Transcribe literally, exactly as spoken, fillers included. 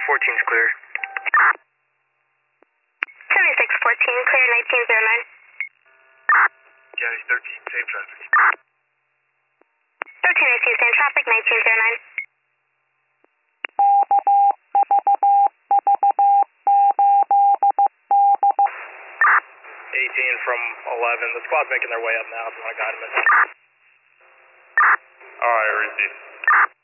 fourteen's clear. seventy-six fourteen, clear nineteen oh nine. County thirteen, same traffic. thirteen I see same traffic, nineteen oh nine. eighteen from eleven. The squad's making their way up now if you want to guide them in. Alright, receive.